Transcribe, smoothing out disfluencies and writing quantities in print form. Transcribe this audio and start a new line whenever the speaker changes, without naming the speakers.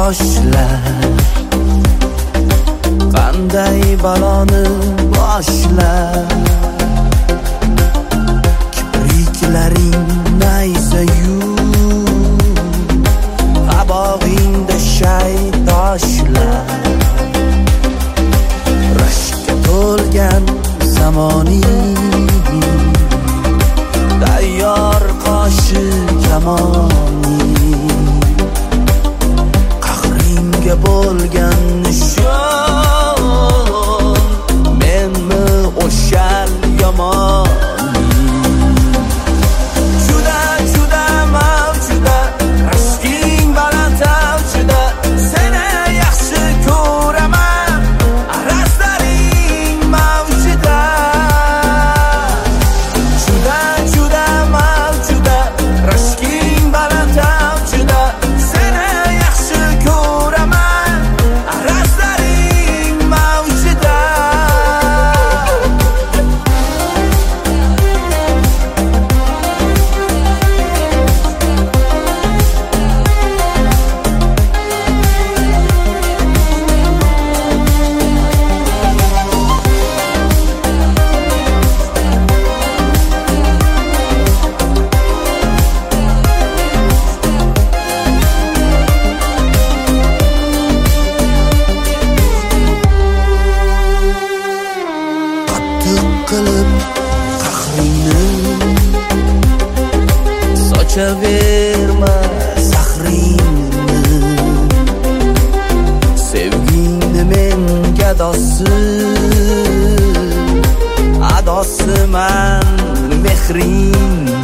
yoshlar qanday baloni boshlar. Kipriklaring nayzayu qabog'ingda shay toshlar. Rashkka to'lgan zamoning tayyor qoshi kamoning. Qahringga bo'lgan nishon menmi o'shal yomon. Juda juda mavjuda rashking baland avjuda. Seni yaxshi ko'raman arazlaring mavjuda. Juda juda mavjuda rashking baland avjuda. Seni yaxshi ko'raman arazlaring mavjuda. Qattiq qilib qahringni sochaverma zahringni. Sevgingni men gadosi, adosiman mehringni.